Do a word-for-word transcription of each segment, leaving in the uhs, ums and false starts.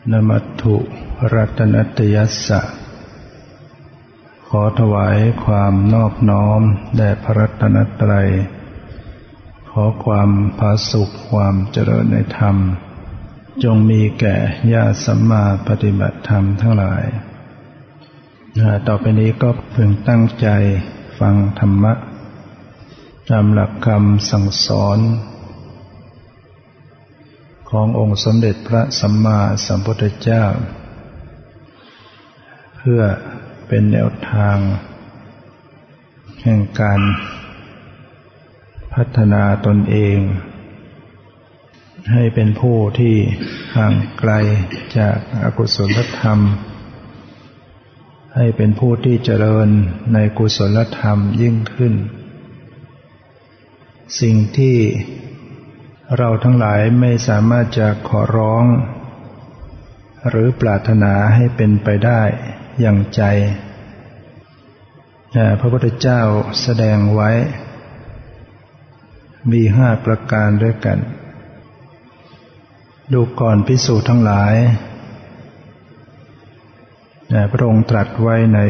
นมัตถุรัตนัตยัสสะขอถวายความนอบน้อมแด่พระรัตนตรัยขอความผาสุกความเจริญในธรรมจงมีแก่ญาติสัมมาปฏิบัติธรรมทั้งหลายต่อไปนี้ก็พึงตั้งใจฟังธรรมะตามหลักคำสั่งสอนขององค์สมเด็จพระสัมมาสัมพุทธเจ้าเพื่อเป็นแนวทางแห่งการพัฒนาตนเองให้เป็นผู้ที่ห่างไกลจากอกุศลธรรมให้เป็นผู้ที่เจริญในกุศลธรรมยิ่งขึ้นสิ่งที่เราทั้งหลายไม่สามารถจะขอร้องหรือปรารถนาให้เป็นไปได้อย่างใจพระพุทธเจ้าแสดงไว้มีห้าประการด้วยกันดูก่อนภิกษุทั้งหลายพระองค์ตรัสไว้ใน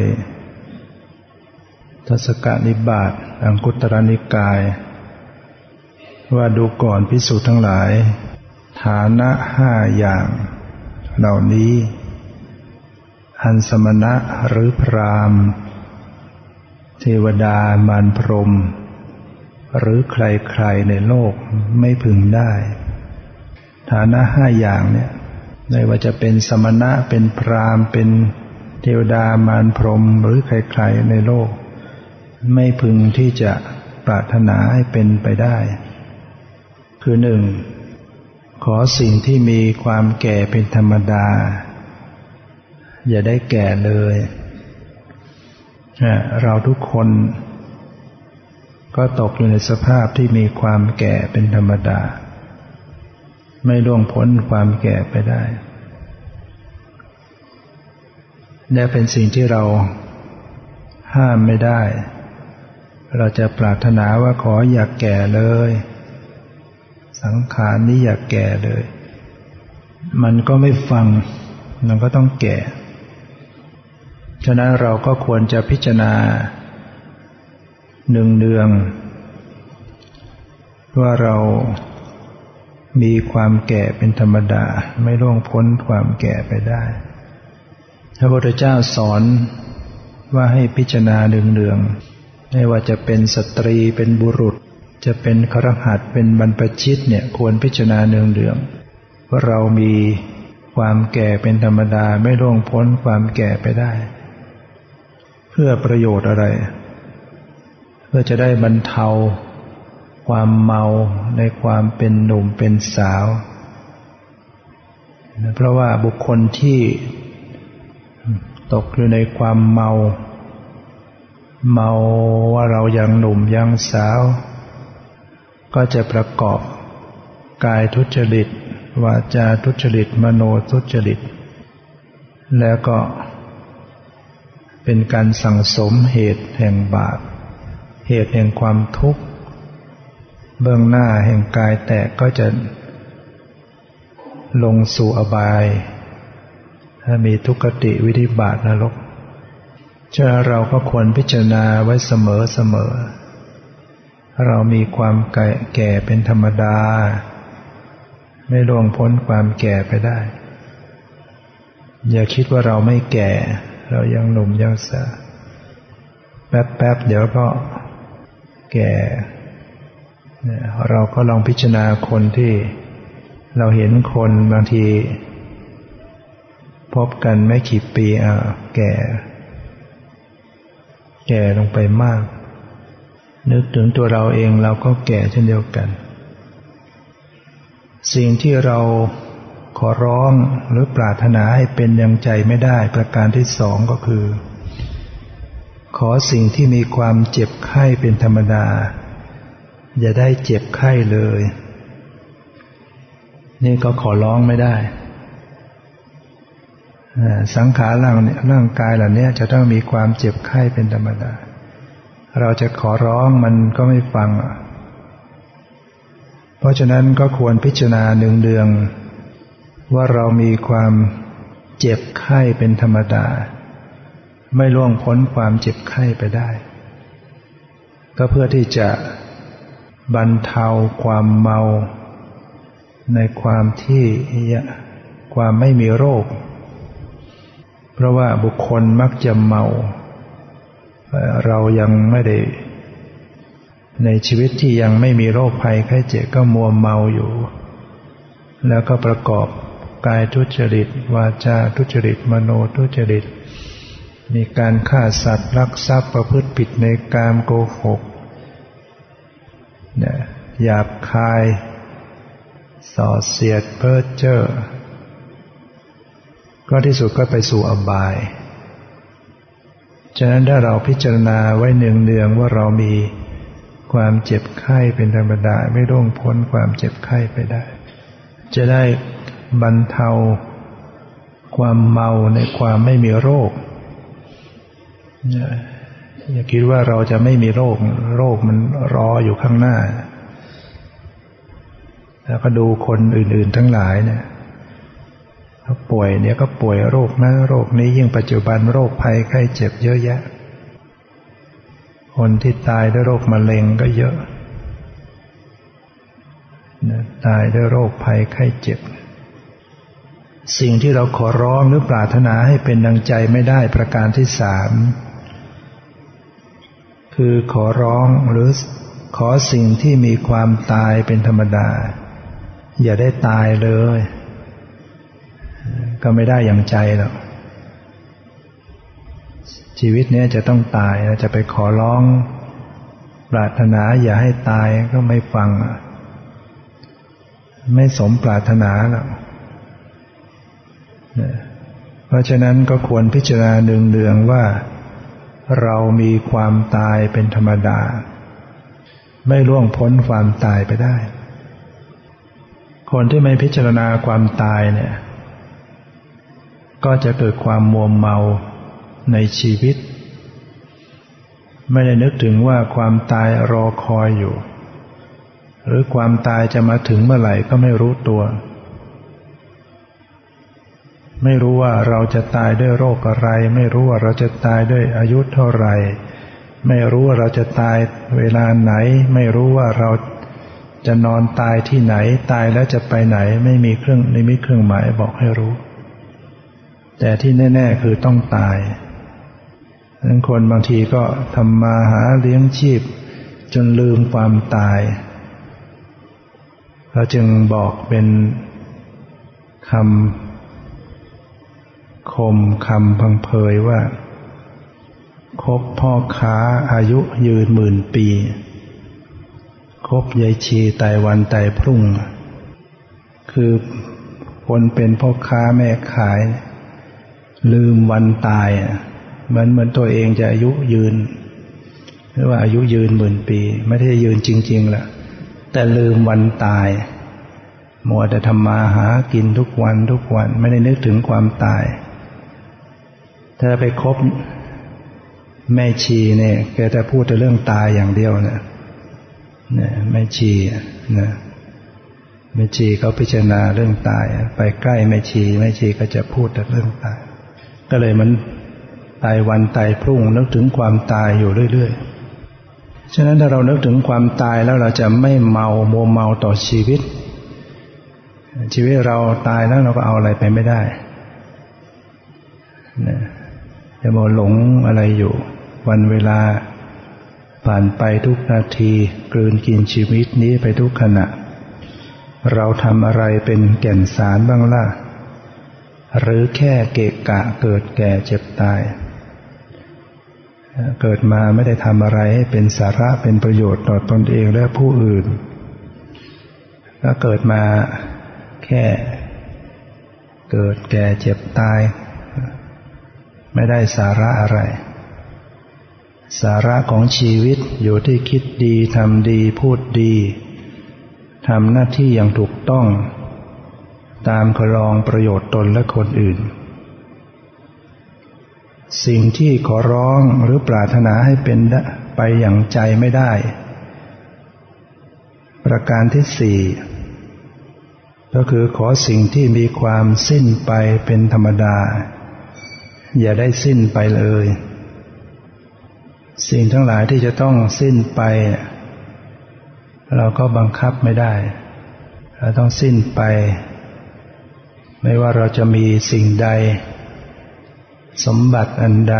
ทศกนิบาตอังคุตรนิกายว่าดูก่อนภิกษุทั้งหลายฐานะห้าอย่างเหล่านี้อันสมณะหรือพราหมณ์เทวดามารพรหมหรือใครๆในโลกไม่พึงได้ฐานะห้าอย่างเนี่ยไม่ว่าจะเป็นสมณะเป็นพราหมณ์เป็นเทวดามารพรหมหรือใครๆในโลกไม่พึงที่จะปรารถนาให้เป็นไปได้คือหนึ่งขอสิ่งที่มีความแก่เป็นธรรมดาอย่าได้แก่เลยเราทุกคนก็ตกอยู่ในสภาพที่มีความแก่เป็นธรรมดาไม่ล่วงพ้นความแก่ไปได้และเป็นสิ่งที่เราห้ามไม่ได้เราจะปรารถนาว่าขออย่าแก่เลยสังขารนี้อย่าแก่เลยมันก็ไม่ฟังมันก็ต้องแก่ฉะนั้นเราก็ควรจะพิจารณาเนืองๆว่าเรามีความแก่เป็นธรรมดาไม่ล่วงพ้นความแก่ไปได้พระพุทธเจ้าสอนว่าให้พิจารณาเนืองๆไม่ว่าจะเป็นสตรีเป็นบุรุษจะเป็นคฤหัสถ์เป็นบรรพชิตเนี่ยควรพิจารณาเนืองๆว่าเรามีความแก่เป็นธรรมดาไม่ล่วงพ้นความแก่ไปได้เพื่อประโยชน์อะไรเพื่อจะได้บรรเทาความเมาในความเป็นหนุ่มเป็นสาวเพราะว่าบุคคลที่ตกอยู่ในความเมาเมาว่าเรายังหนุ่มยังสาวก็จะประกอบกายทุจริตวาจาทุจริตมโนทุจริตแล้วก็เป็นการสั่งสมเหตุแห่งบาปเหตุแห่งความทุกข์เบื้องหน้าแห่งกายแตกก็จะลงสู่อบายถ้ามีทุกขติวินิบาตนรกฉะนั้นเราก็ควรพิจารณาไว้เสมอเสมอเรามีความแก่เป็นธรรมดาไม่ล่วงพ้นความแก่ไปได้อย่าคิดว่าเราไม่แก่เรายังหนุ่มยังสาวแป๊บๆเดี๋ยวก็แก่เราก็ลองพิจารณาคนที่เราเห็นคนบางทีพบกันไม่กี่ปีอ่ะแก่แก่ลงไปมากนึกถึงตัวเราเองเราก็แก่เช่นเดียวกันสิ่งที่เราขอร้องหรือปรารถนาให้เป็นอย่างใจไม่ได้ประการที่สองก็คือขอสิ่งที่มีความเจ็บไข้เป็นธรรมดาอย่าได้เจ็บไข้เลยนี่ก็ขอร้องไม่ได้สังขารร่างร่างกายเหล่านี้จะต้องมีความเจ็บไข้เป็นธรรมดาเราจะขอร้องมันก็ไม่ฟัง เพราะฉะนั้นก็ควรพิจารณาเนืองๆว่าเรามีความเจ็บไข้เป็นธรรมดาไม่ล่วงพ้นความเจ็บไข้ไปได้ก็เพื่อที่จะบรรเทาความเมาในความที่ความไม่มีโรคเพราะว่าบุคคลมักจะเมาเรายังไม่ได้ในชีวิตที่ยังไม่มีโรคภัยไข้เจ็บก็มัวเมาอยู่แล้วก็ประกอบกายทุจริตวาจาทุจริตมโนทุจริตมีการฆ่าสัตว์ลักทรัพย์ประพฤติผิดในกามโกหกเนี่ยหยาบคายส่อเสียดเพ้อเจ้อก็ที่สุดก็ไปสู่อบายฉะนั้นถ้าเราพิจารณาไว้เนืองๆว่าเรามีความเจ็บไข้เป็นธรรมดาไม่ล่วงพ้นความเจ็บไข้ไปได้จะได้บรรเทาความเมาในความไม่มีโรคอย่าคิดว่าเราจะไม่มีโรคโรคมันรออยู่ข้างหน้าแล้วก็ดูคนอื่นๆทั้งหลายเนี่ยเขาป่วยเนี่ยก็ป่วยโรคนั้นโรคนี้ยิ่งปัจจุบันโรคภัยไข้เจ็บเยอะแยะคนที่ตายด้วยโรคมะเร็งก็เยอะตายด้วยโรคภัยไข้เจ็บสิ่งที่เราขอร้องหรือปรารถนาให้เป็นดังใจไม่ได้ประการที่สามคือขอร้องหรือขอสิ่งที่มีความตายเป็นธรรมดาอย่าได้ตายเลยก็ไม่ได้อย่างใจหรอกชีวิตนี้จะต้องตายจะไปขอร้องปรารถนาอย่าให้ตายก็ไม่ฟังไม่สมปรารถนาหรอกเพราะฉะนั้นก็ควรพิจารณาเนืองๆว่าเรามีความตายเป็นธรรมดาไม่ล่วงพ้นความตายไปได้คนที่ไม่พิจารณาความตายเนี่ยก็จะเกิดความมัวเมาในชีวิตไม่ได้นึกถึงว่าความตายรอคอยอยู่หรือความตายจะมาถึงเมื่อไหร่ก็ไม่รู้ตัวไม่รู้ว่าเราจะตายด้วยโรคอะไรไม่รู้ว่าเราจะตายด้วยอายุเท่าไหร่ไม่รู้ว่าเราจะตายเวลาไหนไม่รู้ว่าเราจะนอนตายที่ไหนตายแล้วจะไปไหนไม่มีเครื่องนิมิตเครื่องหมายบอกให้รู้แต่ที่แน่ๆคือต้องตายดังนั้นคนบางทีก็ทำมาหาเลี้ยงชีพจนลืมความตายเราจึงบอกเป็นคำคมคำพังเพยว่าคบพ่อค้าอายุยืนหมื่นปีคบยายชีตายวันตายพรุ่งคือคนเป็นพ่อค้าแม่ขายลืมวันตายเหมือนเหมือนตัวเองจะอายุยืนหรือว่าอายุยืนหมื่นปีไม่ได้ยืนจริงๆล่ะแต่ลืมวันตายมัวแต่ทำมาหากินทุกวันทุกวันไม่ได้นึกถึงความตายถ้าไปคบแม่ชีเนี่ยแกจะพูดแต่เรื่องตายอย่างเดียวนะเนี่ยแม่ชีนะแม่ชีเขาพิจารณาเรื่องตายไปใกล้แม่ชีแม่ชีก็จะพูดแต่เรื่องตายก็เลยมันตายวันตายพรุ่งนึกถึงความตายอยู่เรื่อยๆฉะนั้นถ้าเรานึกถึงความตายแล้วเราจะไม่เมามัวเมาต่อชีวิตชีวิตเราตายแล้วเราก็เอาอะไรไปไม่ได้นะจะมัวหลงอะไรอยู่วันเวลาผ่านไปทุกนาทีกลืนกินชีวิตนี้ไปทุกขณะเราทำอะไรเป็นแก่นสารบ้างล่ะหรือแค่เกะกะเกิดแก่เจ็บตายเกิดมาไม่ได้ทำอะไรให้เป็นสาระเป็นประโยชน์ต่อตนเองและผู้อื่นแล้วเกิดมาแค่เกิดแก่เจ็บตายไม่ได้สาระอะไรสาระของชีวิตอยู่ที่คิดดีทำดีพูดดีทำหน้าที่อย่างถูกต้องตามครองประโยชน์ตนและคนอื่นสิ่งที่ขอร้องหรือปรารถนาให้เป็นไปอย่างใจไม่ได้ประการที่สี่ก็คือขอสิ่งที่มีความสิ้นไปเป็นธรรมดาอย่าได้สิ้นไปเลยสิ่งทั้งหลายที่จะต้องสิ้นไปเราก็บังคับไม่ได้เราต้องสิ้นไปไม่ว่าเราจะมีสิ่งใดสมบัติอันใด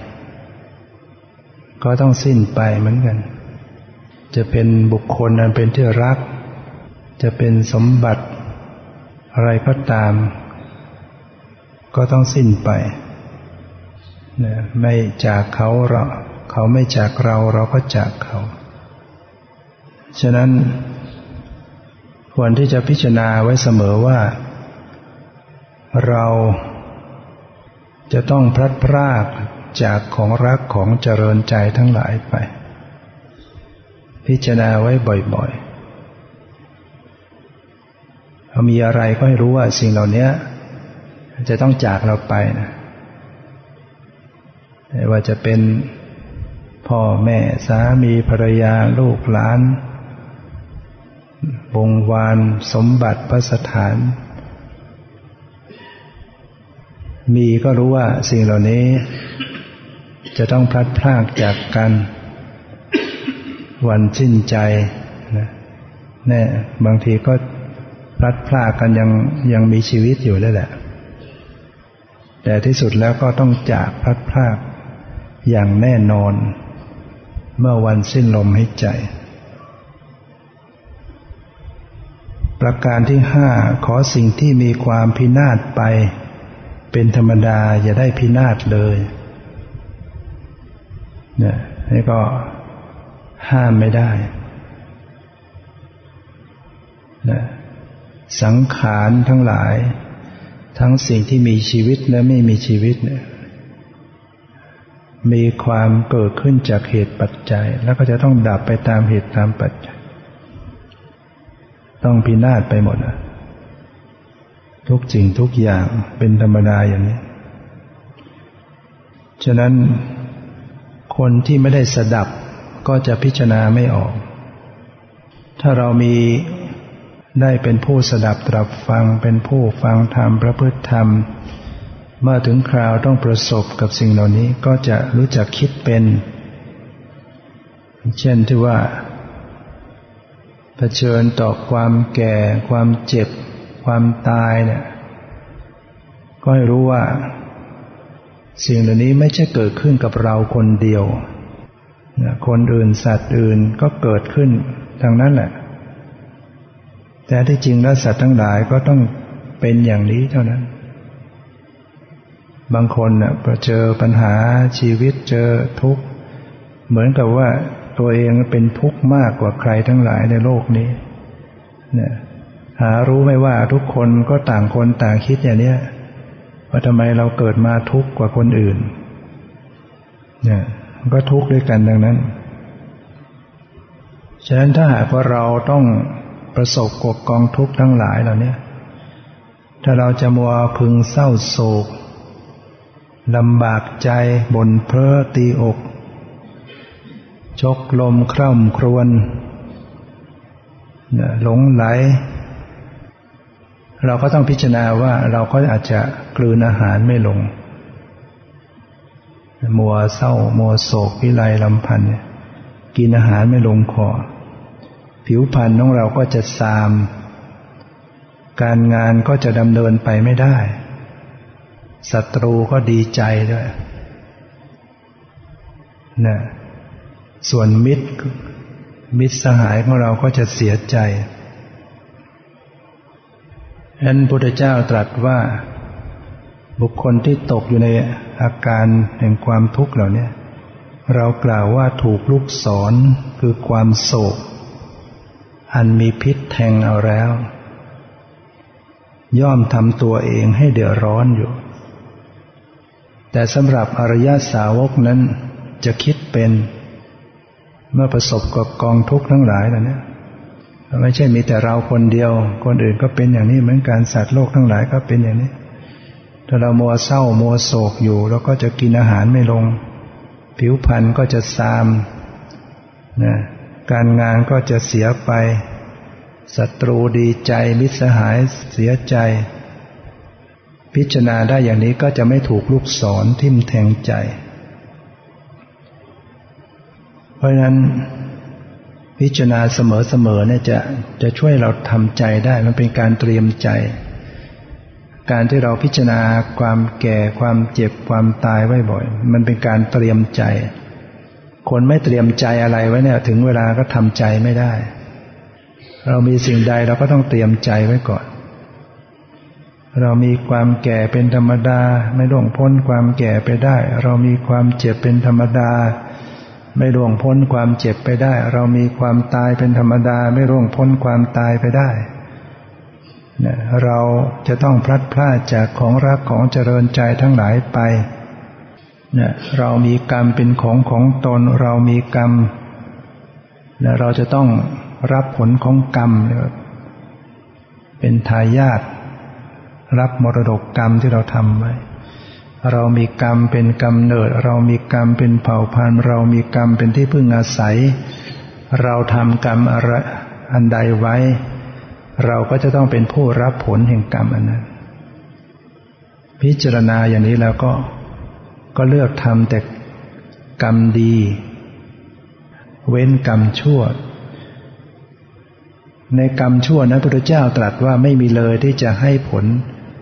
ก็ต้องสิ้นไปเหมือนกันจะเป็นบุคคลอันเป็นที่รักจะเป็นสมบัติอะไรก็ตามก็ต้องสิ้นไปนะไม่จากเขาเราเขาไม่จากเราเราก็จากเขาฉะนั้นควรที่จะพิจารณาไว้เสมอว่าเราจะต้องพลัดพรากจากของรักของเจริญใจทั้งหลายไปพิจารณาไว้บ่อยๆเรามีอะไรก็ให้รู้ว่าสิ่งเหล่านี้จะต้องจากเราไปนะไม่ว่าจะเป็นพ่อแม่สามีภรรยาลูกหลานวงวานสมบัติพระสถานมีก็รู้ว่าสิ่งเหล่านี้จะต้องพลัดพรากจากกันวันสิ้นใจนะแน่บางทีก็พลัดพรากกันยังยังมีชีวิตอยู่แล้วแหละแต่ที่สุดแล้วก็ต้องจากพลัดพรากอย่างแน่นอนเมื่อวันสิ้นลมหายใจประการที่ห้าขอสิ่งที่มีความพินาศไปเป็นธรรมดาอย่าได้พินาศเลยเนี่ยนี่ก็ห้ามไม่ได้นะสังขารทั้งหลายทั้งสิ่งที่มีชีวิตและไม่มีชีวิตเนี่ยมีความเกิดขึ้นจากเหตุปัจจัยแล้วก็จะต้องดับไปตามเหตุตามปัจจัยต้องพินาศไปหมดนะทุกสิ่งทุกอย่างเป็นธรรมดาอย่างนี้ฉะนั้นคนที่ไม่ได้สดับก็จะพิจารณาไม่ออกถ้าเรามีได้เป็นผู้สดับตรับฟังเป็นผู้ฟังธรรมประพฤติธรรมเมื่อถึงคราวต้องประสบกับสิ่งเหล่านี้ก็จะรู้จักคิดเป็นเช่นที่ว่าเผชิญต่อความแก่ความเจ็บความตายเนี่ยก็ให้รู้ว่าสิ่งเหล่านี้ไม่ใช่เกิดขึ้นกับเราคนเดียวคนอื่นสัตว์อื่นก็เกิดขึ้นทั้งนั้นแหละแต่ที่จริงแล้วสัตว์ทั้งหลายก็ต้องเป็นอย่างนี้เท่านั้นบางคนน่ะพอเจอปัญหาชีวิตเจอทุกข์เหมือนกับว่าตัวเองเป็นทุกข์มากกว่าใครทั้งหลายในโลกนี้เนี่ยหารู้ไหมว่าทุกคนก็ต่างคนต่างคิดอย่างนี้ว่าทำไมเราเกิดมาทุกข์กว่าคนอื่นเนี่ยก็ทุกข์ด้วยกันดังนั้นฉะนั้นถ้าหากว่าเราต้องประสบกับกองทุกข์ทั้งหลายเหล่านี้ถ้าเราจะมัวพึงเศร้าโศกลำบากใจบ่นเพ้อตีอกชกลมคร่ำครวญหลงไหลเราก็ต้องพิจารณาว่าเราก็อาจจะกลืนอาหารไม่ลงมัวเศร้ามัวโศกวิไลลำพันธ์กินอาหารไม่ลงคอผิวพรรณของเราก็จะทรามการงานก็จะดำเนินไปไม่ได้ศัตรูก็ดีใจด้วยนะส่วนมิตรมิตรสหายของเราก็จะเสียใจฉะนั้นพระพุทธเจ้าตรัสว่าบุคคลที่ตกอยู่ในอาการแห่งความทุกข์เหล่านี้เรากล่าวว่าถูกลูกศรคือความโศกอันมีพิษแทงเอาแล้วย่อมทำตัวเองให้เดือดร้อนอยู่แต่สำหรับอริยสาวกนั้นจะคิดเป็นเมื่อประสบกับกองทุกข์ทั้งหลายแล้วเนี่ยไม่ใช่มีแต่เราคนเดียวคนอื่นก็เป็นอย่างนี้เหมือนกันสัตว์โลกทั้งหลายก็เป็นอย่างนี้ถ้าเรามัวเศร้ามัวโศกอยู่เราก็จะกินอาหารไม่ลงผิวพรรณก็จะทรามนะการงานก็จะเสียไปศัตรูดีใจมิตรสหายเสียใจพิจารณาได้อย่างนี้ก็จะไม่ถูกลูกศรทิ่มแทงใจเพราะฉะนั้นพิจารณาเสมอๆเนี่ยจะจะช่วยเราทำใจได้มันเป็นการเตรียมใจการที่เราพิจารณาความแก่ความเจ็บความตายไว้บ่อยมันเป็นการเตรียมใจคนไม่เตรียมใจอะไรไว้เนี่ยถึงเวลาก็ทำใจไม่ได้เรามีสิ่งใดเราก็ต้องเตรียมใจไว้ก่อนเรามีความแก่เป็นธรรมดาไม่ล่วงพ้นความแก่ไปได้เรามีความเจ็บเป็นธรรมดาไม่ล่วงพ้นความเจ็บไปได้เรามีความตายเป็นธรรมดาไม่ล่วงพ้นความตายไปได้เนี่ยเราจะต้องพลัดพรากจากของรักของเจริญใจทั้งหลายไปเนี่ยเรามีกรรมเป็นของของตนเรามีกรรมเนี่ยเราจะต้องรับผลของกรรมเป็นทายาทรับมรดกกรรมที่เราทำไว้เรามีกรรมเป็นกำเนิดเรามีกรรมเป็นเผ่าพันธุ์เรามีกรรมเป็นที่พึ่งอาศัยเราทำกรรมอะไรอันใดไว้เราก็จะต้องเป็นผู้รับผลแห่งกรรมอันนั้นพิจารณาอย่างนี้แล้วก็ก็เลือกทำแต่กรรมดีเว้นกรรมชั่วในกรรมชั่วนะพระพุทธเจ้าตรัสว่าไม่มีเลยที่จะให้ผล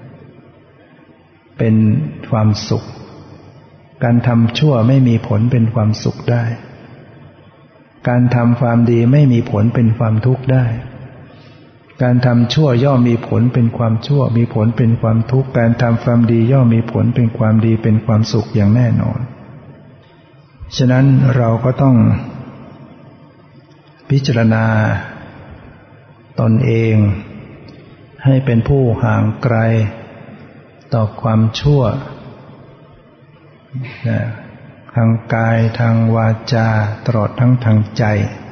เป็นความสุขการทำชั่วไม่มีผลเป็นความสุขได้การทำความดีไม่มีผลเป็นความทุกข์ได้การทำชั่วย่อมมีผลเป็นความชั่วมีผลเป็นความทุกข์การทำความดีย่อมมีผลเป็นความดีเป็นความสุขอย่างแน่นอนฉะนั้นเราก็ต้องพิจารณาตนเองให้เป็นผู้ห่างไกลต่อความชั่วทางกายทางวาจาตลอดทั้งทางใจ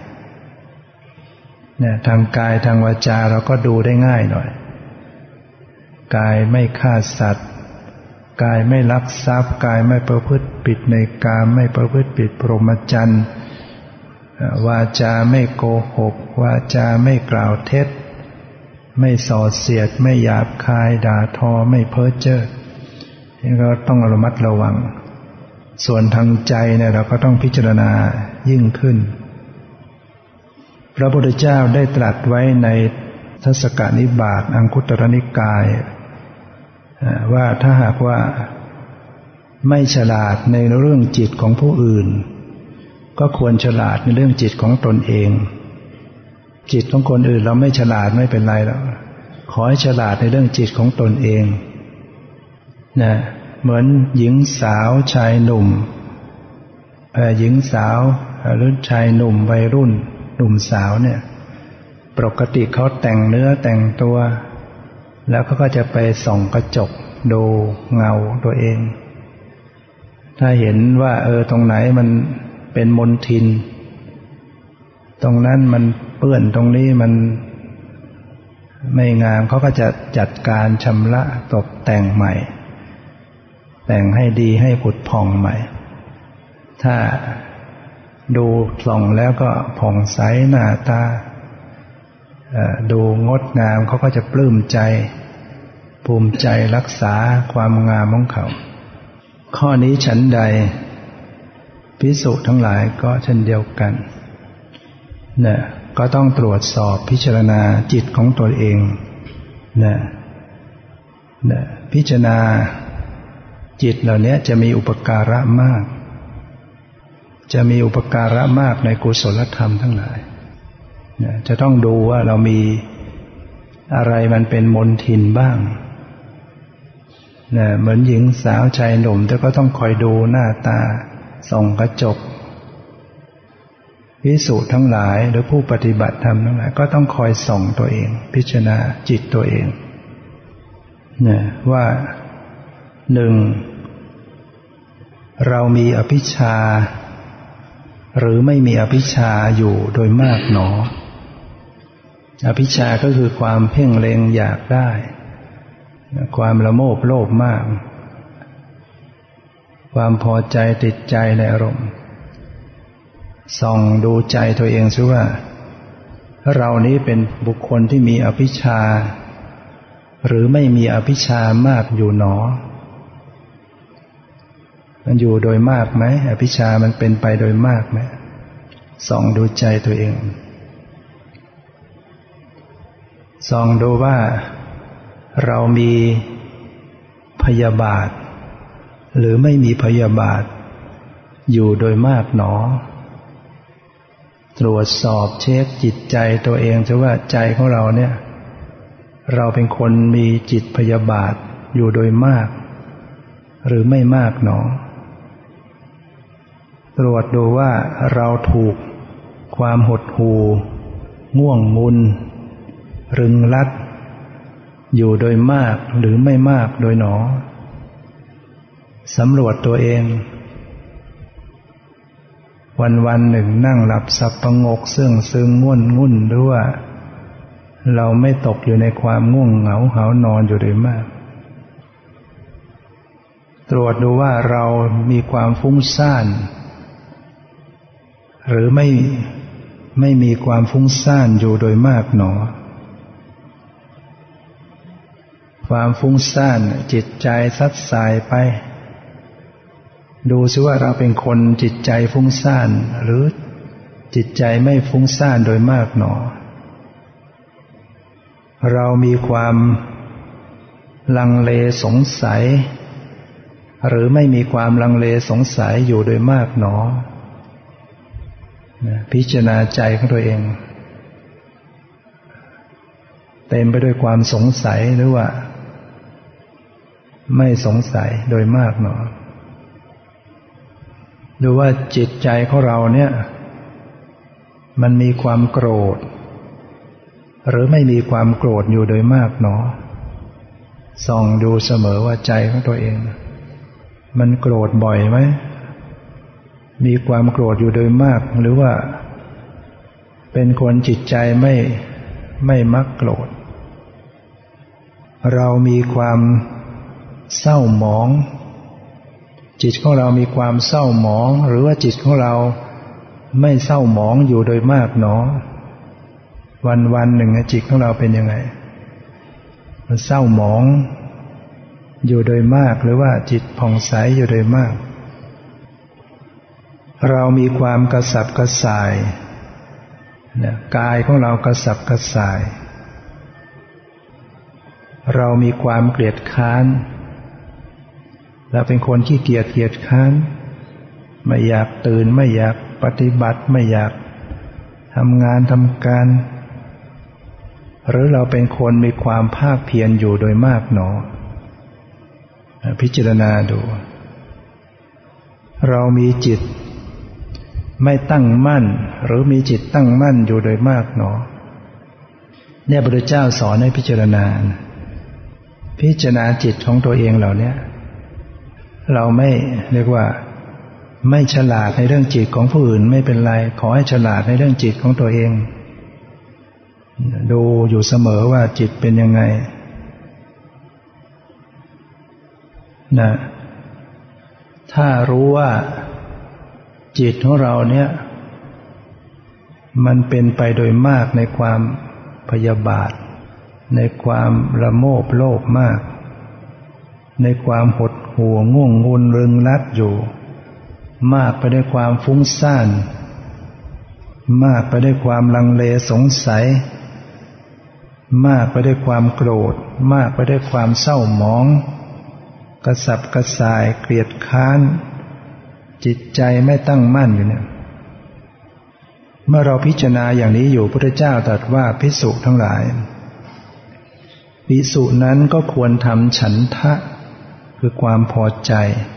เนี่ยทางกายทางวาจาเราก็ดูได้ง่ายหน่อยกายไม่ฆ่าสัตว์กายไม่ลักทรัพย์กายไม่ประพฤติผิดในกามไม่ประพฤติผิดพรหมจรรย์วาจาไม่โกหกวาจาไม่กล่าวเท็จไม่ส่อเสียดไม่หยาบคายด่าทอไม่เพ้อเจ้อนี่ก็ต้องระมัดระวังส่วนทางใจเนี่ยเราก็ต้องพิจารณายิ่งขึ้นพระพุทธเจ้าได้ตรัสไว้ในทศกนิบาตอังคุตรนิกายว่าถ้าหากว่าไม่ฉลาดในเรื่องจิตของผู้อื่นก็ควรฉลาดในเรื่องจิตของตนเองจิตของคนอื่นเราไม่ฉลาดไม่เป็นไรหรอกขอให้ฉลาดในเรื่องจิตของตนเองนะเหมือนหญิงสาวชายหนุ่มเอ่อหญิงสาวหรือชายหนุ่มวัยรุ่นหนุ่มสาวเนี่ยปกติเขาแต่งเนื้อแต่งตัวแล้วเขาก็จะไปส่องกระจกดูเงาตัวเองถ้าเห็นว่าเออตรงไหนมันเป็นมลทินตรงนั้นมันเปื้อนตรงนี้มันไม่งามเขาก็จะจัดการชำระตกแต่งใหม่แต่งให้ดีให้ผุดผ่องใหม่ถ้าดูส่องแล้วก็ผ่องใสหน้าตาดูงดงามเขาก็จะปลื้มใจภูมิใจรักษาความงามของเขาข้อนี้ฉันใดภิกษุทั้งหลายก็เช่นเดียวกันเนี่ยก็ต้องตรวจสอบพิจารณาจิตของตนเองเนี่ยเนี่ยพิจารณาจิตเหล่านี้จะมีอุปการะมากจะมีอุปการะมากในกุศลธรรมทั้งหลายเนี่ยจะต้องดูว่าเรามีอะไรมันเป็นมลทินบ้างเนี่ยเหมือนหญิงสาวชายหนุ่มแต่ก็ต้องคอยดูหน้าตาส่องกระจกภิกษุทั้งหลายหรือผู้ปฏิบัติธรรมทั้งหลายก็ต้องคอยส่องตัวเองพิจารณาจิตตัวเองเนี่ยว่าหนึ่งเรามีอภิชฌาหรือไม่มีอภิชฌาอยู่โดยมากหนออภิชฌาก็คือความเพ่งเล็งอยากได้ความละโมบโลภมากความพอใจติดใจในอารมณ์ส่องดูใจตัวเองซิว่าเรานี้เป็นบุคคลที่มีอภิชฌาหรือไม่มีอภิชฌามากอยู่หนอมันอยู่โดยมากไหมอภิชฌามันเป็นไปโดยมากไหมส่องดูใจตัวเองส่องดูว่าเรามีพยาบาทหรือไม่มีพยาบาทอยู่โดยมากหนอตรวจสอบเช็คจิตใจตัวเองจะว่าใจของเราเนี่ยเราเป็นคนมีจิตพยาบาทอยู่โดยมากหรือไม่มากหนอตรวจดูว่าเราถูกความหดหู่ง่วงงุนรึงรัดอยู่โดยมากหรือไม่มากโดยหนอสำรวจตัวเองวันวันหนึ่งนั่งหลับสับประงกซึ่งซึงง่วนงุ่นหรือว่าเราไม่ตกอยู่ในความง่วงเหงาหาวนอนอยู่โดยมากตรวจดูว่าเรามีความฟุ้งซ่านหรือไม่ไม่มีความฟุ้งซ่านอยู่โดยมากหนอความฟุ้งซ่านจิตใจซัดสายไปดูซิว่าเราเป็นคนจิตใจฟุ้งซ่านหรือจิตใจไม่ฟุ้งซ่านโดยมากหนอเรามีความลังเลสงสัยหรือไม่มีความลังเลสงสัยอยู่โดยมากหนอพิจารณาใจของตัวเองเต็มไปด้วยความสงสัยหรือว่าไม่สงสัยโดยมากหนอดูว่าจิตใจของเราเนี่ยมันมีความโกรธหรือไม่มีความโกรธอยู่โดยมากหนอส่องดูเสมอว่าใจของตัวเองมันโกรธบ่อยไหมมีความโกรธอยู่โดยมากหรือว่าเป็นคนจิตใจไม่ไม่มักโกรธเรามีความเศร้าหมองจิตของเรามีความเศร้าหมองหรือว่าจิตของเราไม่เศร้าหมองอยู่โดยมากหนอวันวันหนึ่งจิตของเราเป็นยังไงมันเศร้าหมองอยู่โดยมากหรือว่าจิตผ่องใสอยู่โดยมากเรามีความกระสับกระส่ายเนี่ยกายของเรากระสับกระส่ายเรามีความเกลียดค้านเราเป็นคนขี้เกียจเกียจค้านไม่อยากตื่นไม่อยากปฏิบัติไม่อยากทำงานทำการหรือเราเป็นคนมีความภาคเพียรอยู่โดยมากหนอพิจารณาดูเรามีจิตไม่ตั้งมั่นหรือมีจิตตั้งมั่นอยู่โดยมากหนอเนี่ยพระพุทธเจ้าสอนให้พิจารณาพิจารณาจิตของตัวเองเหล่านี้เราไม่เรียกว่าไม่ฉลาดในเรื่องจิตของผู้อื่นไม่เป็นไรขอให้ฉลาดในเรื่องจิตของตัวเองดูอยู่เสมอว่าจิตเป็นยังไงนะถ้ารู้ว่าจิตของเราเนี่ยมันเป็นไปโดยมากในความพยาบาทในความละโมบโลภมากในความหดหู่ง่วงงุนรึงรัดอยู่มากไปด้วยความฟุ้งซ่านมากไปด้วยความลังเลสงสัยมากไปด้วยความโกรธมากไปด้วยความเศร้าหมองกระสับกระส่ายเกลียดค้านจิตใจไม่ตั้งมั่นอยู่เนี่ยเมื่อเราพิจารณาอย่างนี้อยู่พระพุทธเจ้าตรัสว่าภิกษุทั้งหลายภิกษุนั้นก็ควรทำฉันทะคือความพอใจ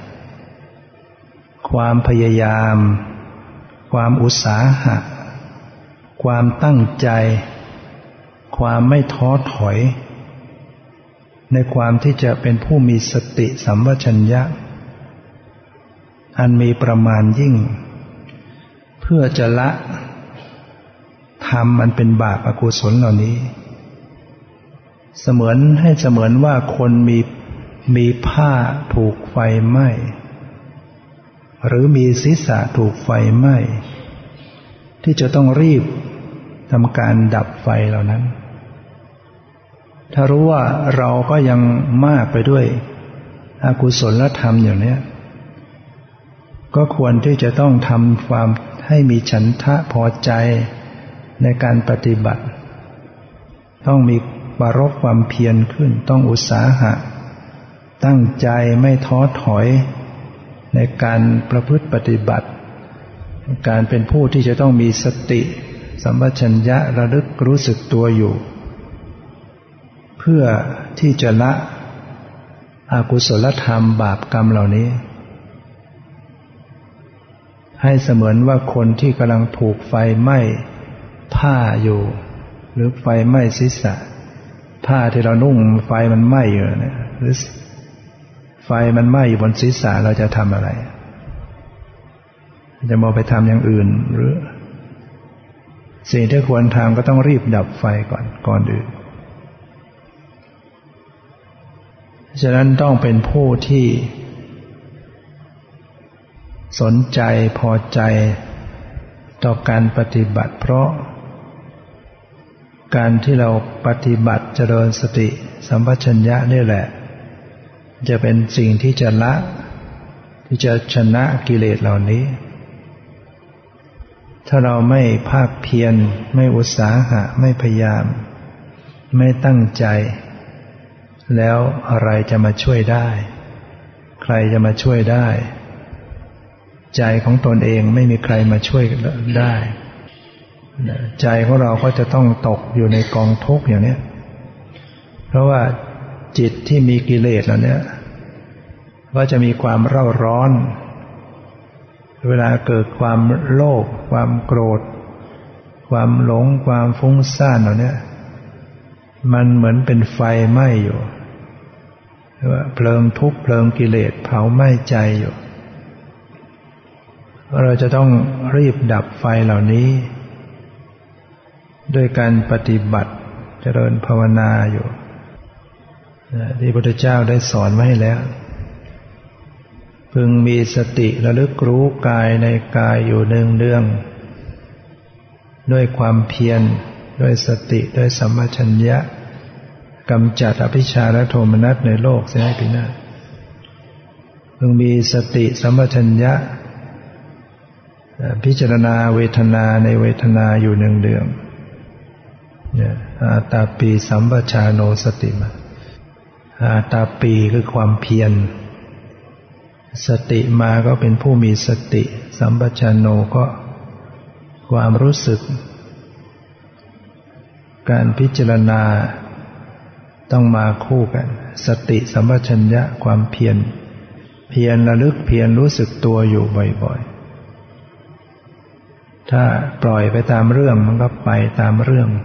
ความพยายามความอุตสาหะความตั้งใจความไม่ท้อถอยในความที่จะเป็นผู้มีสติสัมปชัญญะอันมีประมาณยิ่งเพื่อจะละธรรมอันเป็นบาปอกุศลเหล่านี้เสมือนให้เสมือนว่าคนมีมีผ้าถูกไฟไหม้หรือมีศีรษะถูกไฟไหม้ที่จะต้องรีบทำการดับไฟเหล่านั้นถ้ารู้ว่าเราก็ยังมากไปด้วยอกุศลธรรมอย่างนี้ก็ควรที่จะต้องทำความให้มีฉันทะพอใจในการปฏิบัติต้องมีปรารภความเพียรขึ้นต้องอุตสาหะตั้งใจไม่ท้อถอยในการประพฤติปฏิบัติการเป็นผู้ที่จะต้องมีสติสัมปชัญญะระลึกรู้สึกตัวอยู่เพื่อที่จะละอกุศลธรรมบาปกรรมเหล่านี้ให้เสมือนว่าคนที่กำลังถูกไฟไหม้ผ้าอยู่หรือไฟไหม้ศีรษะผ้าที่เรานุ่งไฟมันไหม้อยู่เนี่ยหรือไฟมันไหม้อยู่บนศีรษะเราจะทำอะไรจะมองไปทำอย่างอื่นหรือสิ่งที่ควรทำก็ต้องรีบดับไฟก่อนก่อนอื่นฉะนั้นต้องเป็นผู้ที่สนใจพอใจต่อการปฏิบัติเพราะการที่เราปฏิบัติเจริญสติสัมปชัญญะนี่แหละจะเป็นสิ่งที่จะละที่จะชนะกิเลสเหล่านี้ถ้าเราไม่ภาคเพียรไม่อุตสาหะไม่พยายามไม่ตั้งใจแล้วอะไรจะมาช่วยได้ใครจะมาช่วยได้ใจของตนเองไม่มีใครมาช่วยได้ใจของเราก็จะต้องตกอยู่ในกองทุกข์อย่างนี้เพราะว่าจิตที่มีกิเลสเหล่านี้ก็จะมีความเร่าร้อนเวลาเกิดความโลภความโกรธความหลงความฟุ้งซ่านเหล่านี้มันเหมือนเป็นไฟไหม้อยู่ว่าเพลิงทุกข์เพลิงกิเลสเผาไหม้ใจอยู่เราจะต้องรีบดับไฟเหล่านี้ด้วยการปฏิบัติเจริญภาวนาอยู่ที่พระพุทธเจ้าได้สอนไว้ให้แล้วพึงมีสติระลึกรู้กายในกายอยู่เนืองๆด้วยความเพียรด้วยสติด้วยสัมปชัญญะกำจัดอภิชฌาและโทมนัสในโลกเสียให้พินาศพึงมีสติสัมปชัญญะพิจารณาเวทนาในเวทนาอยู่เนืองๆเนี่ยอาตาปีสัมปชาโนสติมาอาตาปีคือความเพียรสติมาก็เป็นผู้มีสติสัมปชัญโนก็ความรู้สึกการพิจารณาต้องมาคู่กันสติสัมปชัญญะความเพียรเพียรระลึกเพียรรู้สึกตัวอยู่บ่อยๆถ้าปล่อยไปตามเรื่องมันก็ไปตามเรื่อง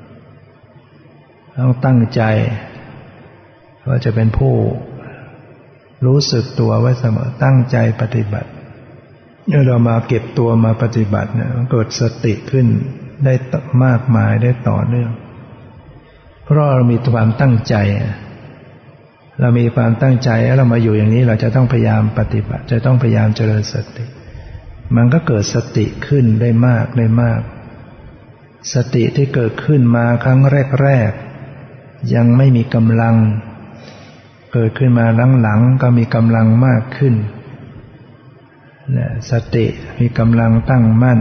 ต้องตั้งใจว่าจะเป็นผู้รู้สึกตัวไว้เสมอตั้งใจปฏิบัติเมื่อเรามาเก็บตัวมาปฏิบัติเนี่ยมันเกิดสติขึ้นได้มากมายได้ต่อเนื่องเพราะเรามีความตั้งใจเรามีความตั้งใจแล้วเรามาอยู่อย่างนี้เราจะต้องพยายามปฏิบัติจะต้องพยายามเจริญสติมันก็เกิดสติขึ้นได้มากได้มากสติที่เกิดขึ้นมาครั้งแรกๆยังไม่มีกำลังเกิดขึ้นมาหลังๆก็มีกำลังมากขึ้นสติมีกำลังตั้งมั่น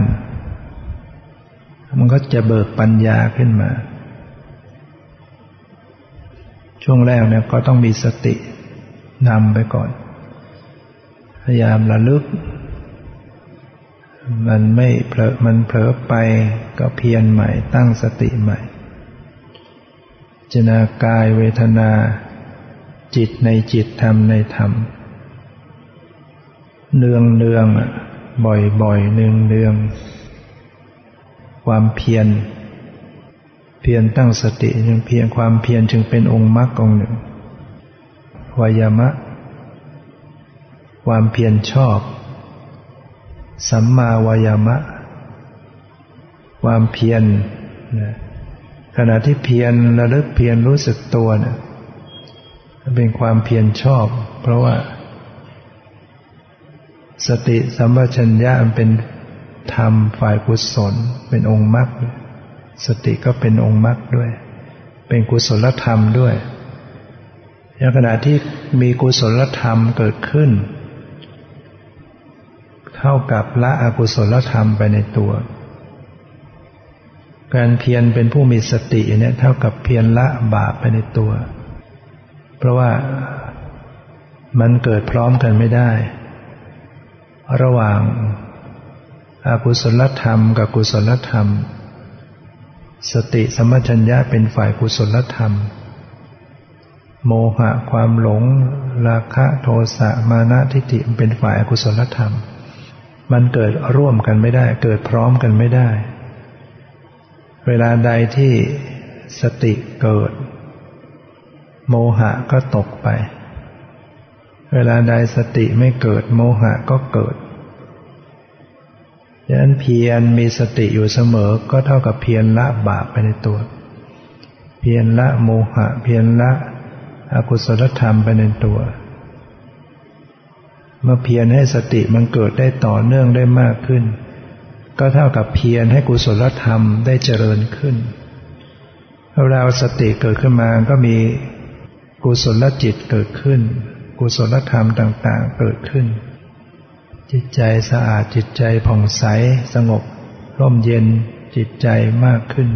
มันก็จะเบิกปัญญาขึ้นมาช่วงแรกเนี่ยก็ต้องมีสตินำไปก่อนพยายามระลึกมันไม่เผลอมันเผลอไปก็เพียรใหม่ตั้งสติใหม่พิจารณากายเวทนาจิตในจิตธรรมในธรรมเนืองเนืองบ่อยบ่อยเนืองเนืองความเพียรเพียรตั้งสติจึงเพียรความเพียรจึงเป็นองค์มรรคองค์หนึ่งวายามะความเพียรชอบสัมมาวายามะความเพียรขณะที่เพียรระลึกเพียรรู้สึกตัวเนี่ยเป็นความเพียรชอบเพราะว่าสติสัมปชัญญะเป็นธรรมฝ่ายกุศลเป็นองค์มรรคสติก็เป็นองค์มรรคด้วยเป็นกุศลธรรมด้วยในขณะที่มีกุศลธรรมเกิดขึ้นเท่ากับละอกุศลธรรมไปในตัวการเพียรเป็นผู้มีสติเนี่ยเท่ากับเพียรละบาปไปในตัวเพราะว่ามันเกิดพร้อมกันไม่ได้ระหว่างอกุศลธรรมกับกุศลธรรมสติสัมปชัญญะเป็นฝ่ายกุศลธรรมโมหะความหลงราคะโทสะมานะทิฏฐิเป็นฝ่ายอกุศลธรรมมันเกิดร่วมกันไม่ได้เกิดพร้อมกันไม่ได้เวลาใดที่สติเกิดโมหะก็ตกไปเวลาใดสติไม่เกิดโมหะก็เกิดดังนั้นเพียรมีสติอยู่เสมอก็เท่ากับเพียรละบาปไปในตัวเพียรละโมหะเพียรละอกุศลธรรมไปในตัวเมื่อเพียรให้สติมันเกิดได้ต่อเนื่องได้มากขึ้นก็เท่ากับเพียรให้กุศลธรรมได้เจริญขึ้นเวลาสติเกิดขึ้นมาก็มีกุศลจิตเกิดขึ้นกุศลธรรมต่างๆเกิดขึ้นจิตใจสะอาดจิตใจผ่องใสสงบร่มเย็นจิตใจมากขึ้น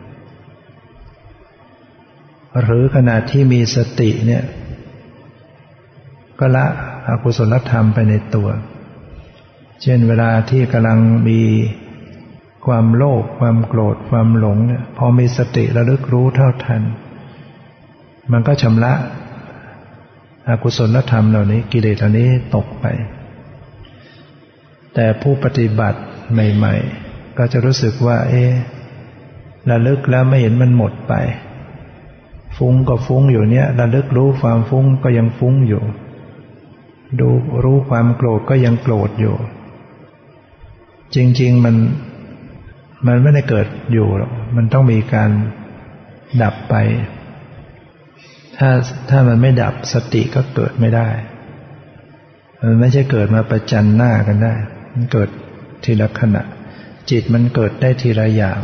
หรือขณะที่มีสติเนี่ยก็ละอกุศลธรรมไปในตัวเช่นเวลาที่กำลังมีความโลภความโกรธความหลงเนี่ยพอมีสติระลึกรู้เท่าทันมันก็ชำระอกุศลธรรมเหล่านี้กิเลสเหล่านี้ตกไปแต่ผู้ปฏิบัติใหม่ๆก็จะรู้สึกว่าเอ๊ะระลึกแล้วไม่เห็นมันหมดไปฟุ้งก็ฟุ้งอยู่เนี่ยระลึกรู้ความฟุ้งก็ยังฟุ้งอยู่ดูรู้ความโกรธก็ยังโกรธอยู่จริงๆมันมันไม่ได้เกิดอยู่หรอกมันต้องมีการดับไปถ้าถ้ามันไม่ดับสติก็เกิดไม่ได้มันไม่ใช่เกิดมาประจันหน้ากันได้มันเกิดทีละขณะจิตมันเกิดได้ทีละอย่าง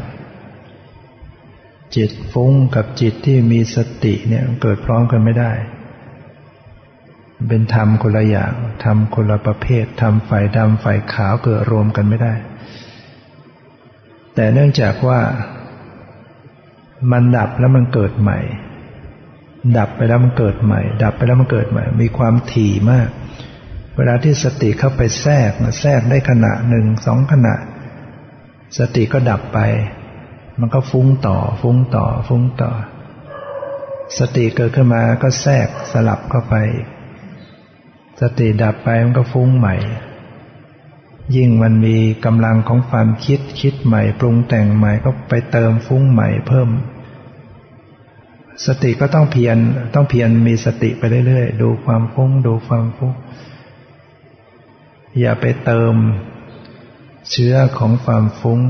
จิตฟุ้งกับจิตที่มีสติเนี่ยเกิดพร้อมกันไม่ได้เป็นธรรมคนละอย่างธรรมคนละประเภทธรรมฝ่ายดำฝ่ายขาวเกิดรวมกันไม่ได้แต่เนื่องจากว่ามันดับแล้วมันเกิดใหม่ดับไปแล้วมันเกิดใหม่ดับไปแล้วมันเกิดใหม่มีความถี่มากเวลาที่สติเข้าไปแทรกแทรกได้ขณะหนึ่งสองขณะสติก็ดับไปมันก็ฟุ้งต่อฟุ้งต่อฟุ้งต่อสติเกิดขึ้นมาก็แทรกสลับเข้าไปสติดับไปมันก็ฟุ้งใหม่ยิ่งมันมีกำลังของความคิดคิดใหม่ปรุงแต่งใหม่ก็ไปเติมฟุ้งใหม่เพิ่มสติก็ต้องเพียรต้องเพียรมีสติไปเรื่อยๆดูความฟุ้งดูความฟุ้งอย่าไปเติมเชื้อของความฟุ้ง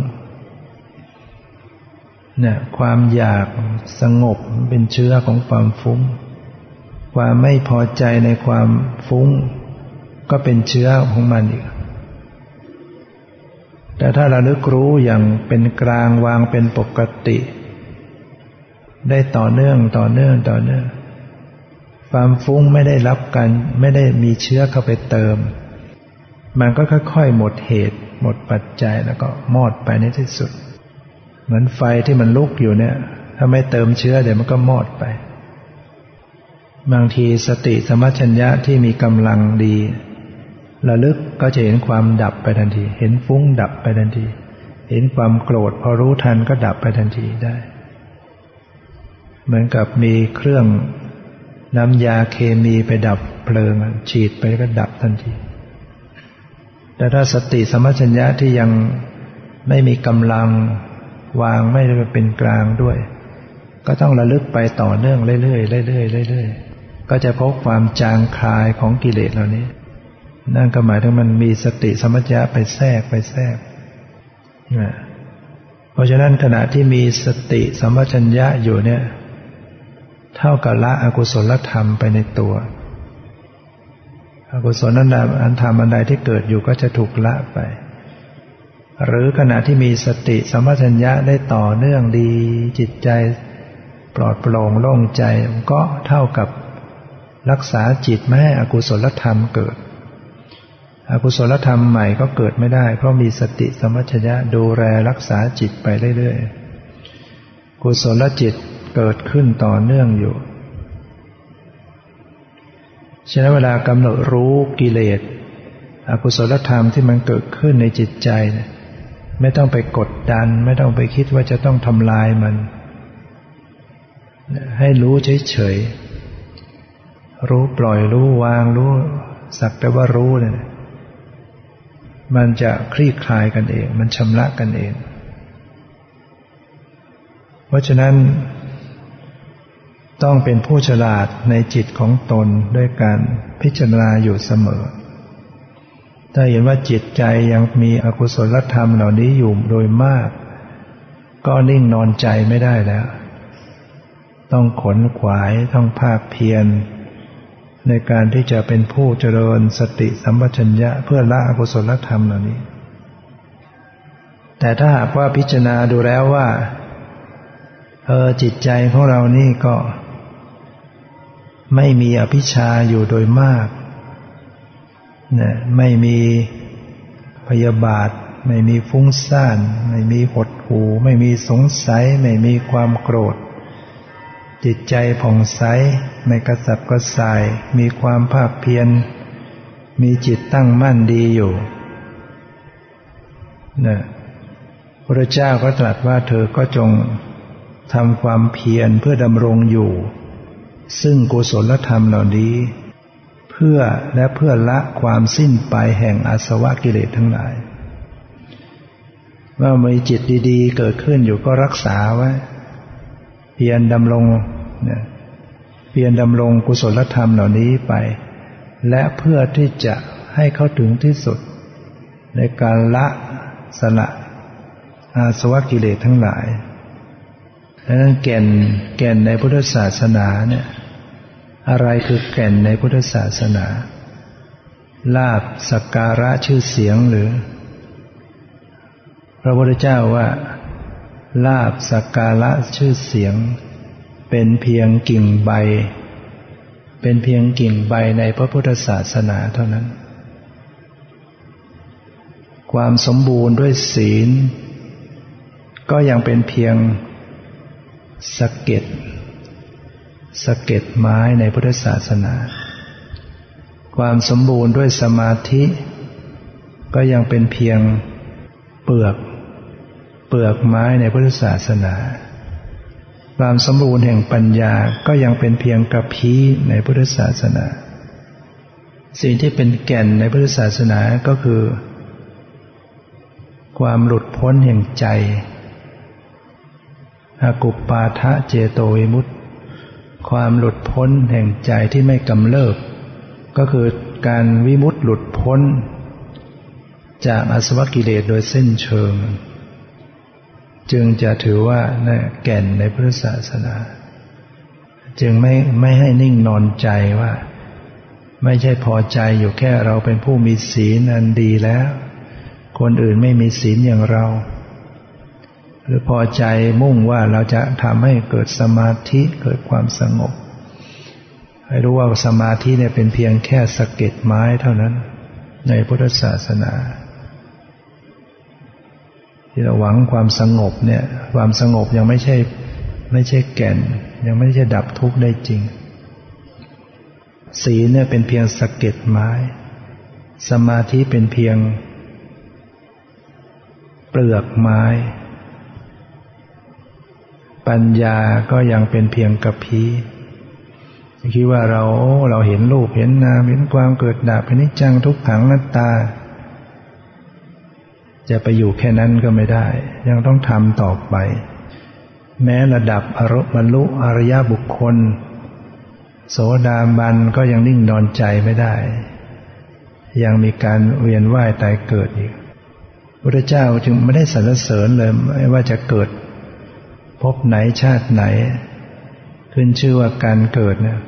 เนี่ยความอยากสงบเป็นเชื้อของความฟุ้งความไม่พอใจในความฟุ้งก็เป็นเชื้อของมันอีกแต่ถ้าระลึกรู้อย่างเป็นกลางวางเป็นปกติได้ต่อเนื่องต่อเนื่องต่อเนื่องความฟุ้งไม่ได้รับการไม่ได้มีเชื้อเข้าไปเติมมันก็ค่อยๆหมดเหตุหมดปัจจัยแล้วก็มอดไปในที่สุดเหมือนไฟที่มันลุกอยู่เนี่ยถ้าไม่เติมเชื้อเดี๋ยวมันก็มอดไปบางทีสติสัมปชัญญะที่มีกำลังดีระลึกก็จะเห็นความดับไปทันทีเห็นฟุ้งดับไปทันทีเห็นความโกรธพอรู้ทันก็ดับไปทันทีได้เหมือนกับมีเครื่องน้ำยาเคมีไปดับเพลิงฉีดไปก็ดับทันทีแต่ถ้าสติสัมปชัญญะที่ยังไม่มีกำลังวางไม่ได้เป็นกลางด้วยก็ต้องระลึกไปต่อเนื่องเรื่อยๆเรื่อยๆเรื่อยๆก็จะพบความจางคลายของกิเลสเหล่านี้นั่นก็หมายถึงมันมีสติสัมปชัญญะไปแทรกไปแทรกนะเพราะฉะนั้นขณะที่มีสติสัมปชัญญะอยู่เนี่ยเท่ากับละอกุศลธรรมไปในตัวอกุศลนั้นอันธรรมอันใดที่เกิดอยู่ก็จะถูกละไปหรือขณะที่มีสติสัมปชัญญะได้ต่อเนื่องดีจิตใจปลอดโปร่งโล่งใจก็เท่ากับรักษาจิตไม่ให้อกุศลธรรมเกิดอกุศลธรรมใหม่ก็เกิดไม่ได้เพราะมีสติสัมปชัญญะดูแลรักษาจิตไปเรื่อยๆกุศลจิตเกิดขึ้นต่อเนื่องอยู่ฉะนั้นเวลากำหนดรู้กิเลสอกุศลธรรมที่มันเกิดขึ้นในจิตใจเนี่ยไม่ต้องไปกดดันไม่ต้องไปคิดว่าจะต้องทำลายมันให้รู้เฉยๆรู้ปล่อยรู้วางรู้สักแต่ว่ารู้เนี่ยมันจะคลี่คลายกันเองมันชำระกันเองเพราะฉะนั้นต้องเป็นผู้ฉลาดในจิตของตนด้วยการพิจารณาอยู่เสมอถ้าเห็นว่าจิตใจยังมีอกุศลธรรมเหล่านี้อยู่โดยมากก็นิ่งนอนใจไม่ได้แล้วต้องขนขวายต้องภาคเพียรในการที่จะเป็นผู้เจริญสติสัมปชัญญะเพื่อละอกุศลธรรมเหล่านี้แต่ถ้าหากว่าพิจารณาดูแล้วว่าเออจิตใจของเรานี่ก็ไม่มีอภิชฌาอยู่โดยมากเนี่ยไม่มีพยาบาทไม่มีฟุ้งซ่านไม่มีหดหู่ไม่มีสงสัยไม่มีความโกรธจิตใจผ่องใสไม่กระสับกระส่ายมีความภาคเพียรมีจิตตั้งมั่นดีอยู่เนี่ยพระเจ้าก็ตรัสว่าเธอก็จงทำความเพียรเพื่อดำรงอยู่ซึ่งกุศลธรรมเหล่านี้เพื่อและเพื่อละความสิ้นไปแห่งอาสวะกิเลสทั้งหลายเมื่อมีจิตดีๆเกิดขึ้นอยู่ก็รักษาไว้เพียรดำรงเนี่ยเพียรดำรงกุศลธรรมเหล่านี้ไปและเพื่อที่จะให้เข้าถึงที่สุดในการละสละอาสวะกิเลสทั้งหลายดังนั้นแก่นแก่นในพุทธศาสนาเนี่ยอะไรคือแก่นในพุทธศาสนาลาภสักการะชื่อเสียงหรือพระพุทธเจ้าว่าลาภสักการะชื่อเสียงเป็นเพียงกิ่งใบเป็นเพียงกิ่งใบในพระพุทธศาสนาเท่านั้นความสมบูรณ์ด้วยศีลก็ยังเป็นเพียงสะเก็ดสะเก็ดไม้ในพุทธศาสนาความสมบูรณ์ด้วยสมาธิก็ยังเป็นเพียงเปลือกเปลือกไม้ในพุทธศาสนาความสมบูรณ์แห่งปัญญาก็ยังเป็นเพียงกระพี้ในพุทธศาสนาสิ่งที่เป็นแก่นในพุทธศาสนาก็คือความหลุดพ้นแห่งใจอกุปปาทะเจโตวิมุตติความหลุดพ้นแห่งใจที่ไม่กำเริบก็คือการวิมุตติหลุดพ้นจากอาสวะกิเลสโดยสิ้นเชิงจึงจะถือว่าเนี่ยแก่นในพุทธศาสนาจึงไม่ไม่ให้นิ่งนอนใจว่าไม่ใช่พอใจอยู่แค่เราเป็นผู้มีศีลอันดีแล้วคนอื่นไม่มีศีลอย่างเราหรือพอใจมุ่งว่าเราจะทำให้เกิดสมาธิเกิดความสงบให้รู้ว่าสมาธิเนี่ยเป็นเพียงแค่สะเก็ดไม้เท่านั้นในพุทธศาสนาที่เราหวังความสงบเนี่ยความสงบยังไม่ใช่ไม่ใช่แก่นยังไม่ใช่ดับทุกข์ได้จริงศีลเนี่ยเป็นเพียงสะเก็ดไม้สมาธิเป็นเพียงเปลือกไม้ปัญญาก็ยังเป็นเพียงกระพี้คิดว่าเราเราเห็นรูปเห็นนามเห็นความเกิดดับอนิจจังทุกขังอนัตตาจะไปอยู่แค่นั้นก็ไม่ได้ยังต้องทำต่อไปแม้ระดับอรบรรลุอริยบุคคลโสดาบันก็ยังนิ่งนอนใจไม่ได้ยังมีการเวียนว่ายตายเกิดอีกพระเจ้าจึงไม่ได้สรรเสริญเลยไม่ว่าจะเกิดพบไหนชาติไหนขึ้นชื่อว่าการเกิดเนี่ย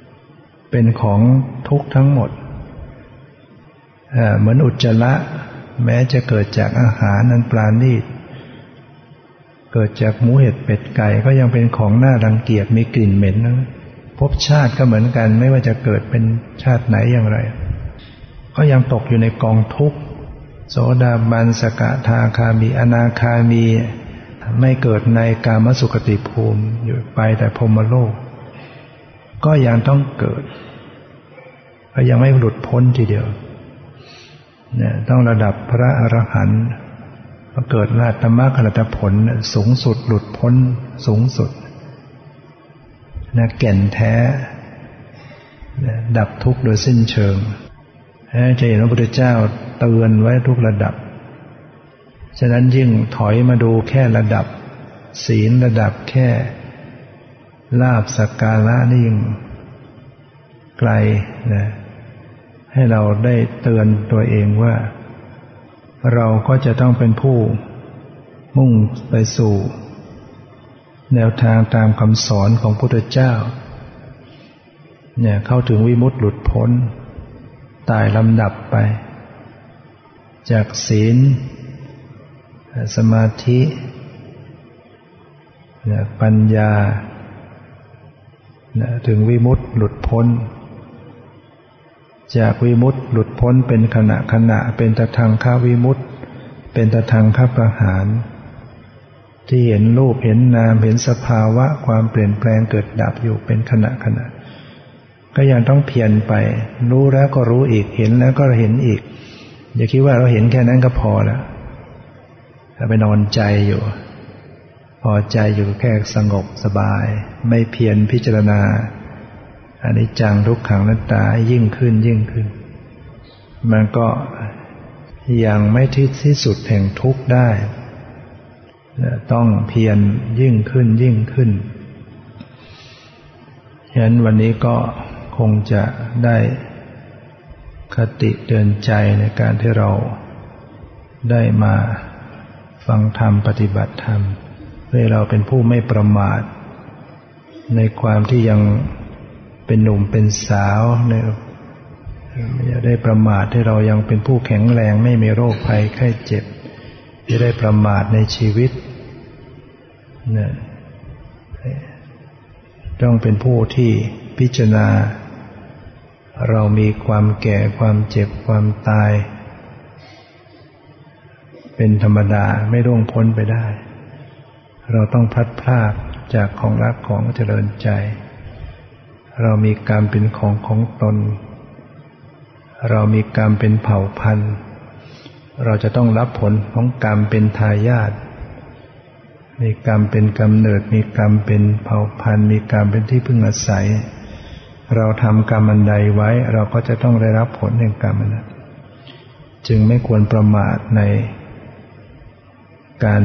เป็นของทุกข์ทั้งหมดเหมือนอุจจาระแม้จะเกิดจากอาหารนั้นปราณีตเกิดจากหมูเห็ดเป็ดไก่ก็ยังเป็นของน่ารังเกียจมีกลิ่นเหม็นนะภพชาติก็เหมือนกันไม่ว่าจะเกิดเป็นชาติไหนอย่างไรก็ยังตกอยู่ในกองทุกข์โสดาบันสกทาคามีอนาคามีไม่เกิดในกามสุขติภูมิอยู่ไปแต่พรหมโลกก็ยังต้องเกิดก็ยังไม่หลุดพ้นทีเดียวเนี่ยต้องระดับพระอรหันต์ก็เกิดราตมรรคอรหัตผลสูงสุดหลุดพ้นสูงสุดนะแก่นแท้ดับทุกข์โดยสิ้นเชิงจะเห็นพระพุทธเจ้าเตือนไว้ทุกระดับฉะนั้นยิ่งถอยมาดูแค่ระดับศีลระดับแค่ลาภสักการะนี่ยิ่งไกลนะให้เราได้เตือนตัวเองว่าเราก็จะต้องเป็นผู้มุ่งไปสู่แนวทางตามคำสอนของพระพุทธเจ้าเนี่ยเข้าถึงวิมุตติหลุดพ้นตายลำดับไปจากศีลสมาธิปัญญาถึงวิมุตติหลุดพ้นจากวิมุตติหลุดพ้นเป็นขณะขณะเป็นตทังควิมุตติเป็นตทังคประหารที่เห็นรูปเห็นนามเห็นสภาวะความเปลี่ยนแปลงเกิดดับอยู่เป็นขณะขณะก็ยังต้องเพียรไปรู้แล้วก็รู้อีกเห็นแล้วก็เห็นอีกอย่าคิดว่าเราเห็นแค่นั้นก็พอแล้วถ้าไปนอนใจอยู่พอใจอยู่แค่สงบสบายไม่เพียรพิจารณาอนิจจังทุกขังอนัตตายิ่งขึ้นยิ่งขึ้นมันก็ยังไม่ที่ที่สุดแห่งทุกข์ได้ต้องเพียรยิ่งขึ้นยิ่งขึ้นฉะนั้นวันนี้ก็คงจะได้คติเตือนใจในการที่เราได้มาฟังธรรมปฏิบัติธรรมเพื่อเราเป็นผู้ไม่ประมาทในความที่ยังเป็นหนุ่มเป็นสาวเนี่ยอย่าได้ประมาทที่เรายังเป็นผู้แข็งแรงไม่มีโรคภัยไข้เจ็บอย่าได้ประมาทในชีวิตเนี่ยต้องเป็นผู้ที่พิจารณาเรามีความแก่ความเจ็บความตายเป็นธรรมดาไม่ร่วงพ้นไปได้เราต้องพลัดพรากจากของรักของเจริญใจเรามีกรรมเป็นของของตนเรามีกรรมเป็นเผ่าพันธุ์เราจะต้องรับผลของกรรมเป็นทายาทมีกรรมเป็นกำเนิดมีกรรมเป็นเผ่าพันธุ์มีกรรมเป็นที่พึ่งอาศัยเราทำกรรมอันใดไว้เราก็จะต้องได้รับผลแห่งกรรมนั้นจึงไม่ควรประมาทในการ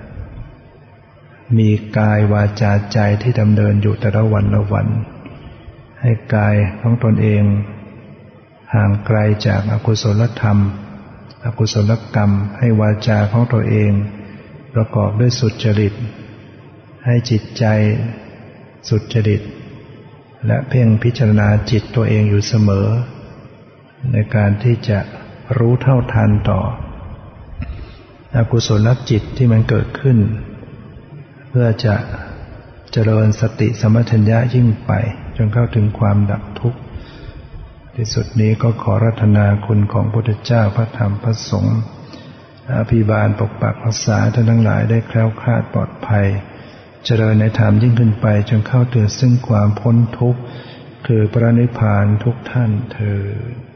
มีกายวาจาใจที่ดำเนินอยู่แต่ละวันละวันให้กายของตนเองห่างไกลจากอกุศลธรรมอกุศลกรรมให้วาจาของตัวเองประกอบด้วยสุจริตให้จิตใจสุจริตและเพ่งพิจารณาจิตตัวเองอยู่เสมอในการที่จะรู้เท่าทันต่ออกุศลจิตที่มันเกิดขึ้นเพื่อจะเจริญสติสัมปชัญญะยิ่งไปจนเข้าถึงความดับทุกข์ที่สุดนี้ก็ขอรัตนาคุณของพระพุทธเจ้าพระธรรมพระสงฆ์อภิบาลปกปักรักษาท่านทั้งหลายได้แคล้วคลาดปลอดภัยเจริญในธรรมยิ่งขึ้นไปจนเข้าถึงซึ่งความพ้นทุกข์คือพระนิพพานทุกท่านเทอญ